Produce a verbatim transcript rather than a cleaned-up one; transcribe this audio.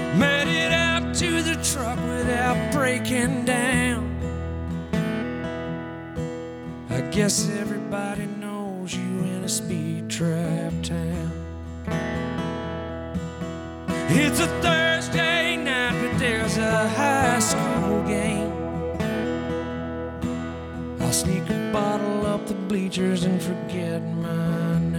Made it out to the truck without breaking down. I guess everybody knows you in a speed trap town. It's a Thursday night, but there's a high school game. I'll sneak a bottle up the bleachers and forget my name.